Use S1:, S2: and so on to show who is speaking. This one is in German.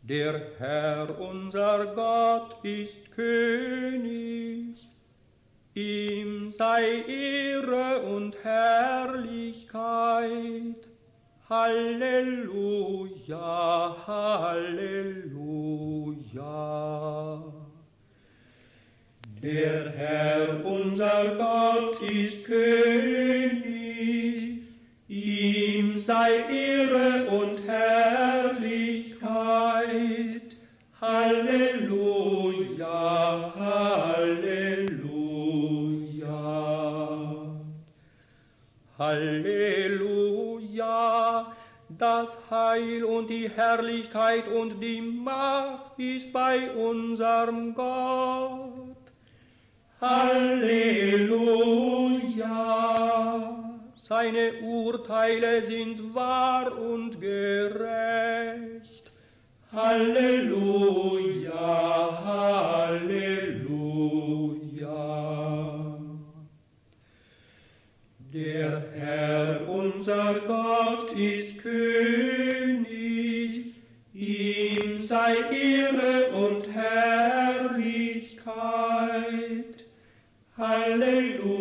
S1: Der Herr unser Gott ist König, ihm sei Ehre und Herrlichkeit. Halleluja, Halleluja. Der Herr unser Gott ist König, ihm sei Ehre und Herrlichkeit. Halleluja, Halleluja. Halleluja, das Heil und die Herrlichkeit und die Macht ist bei unserem Gott. Halleluja, seine Urteile sind wahr und gerecht. Halleluja, Halleluja. Der Herr unser Gott ist König, ihm sei Ehre und Herrlichkeit. Halleluja.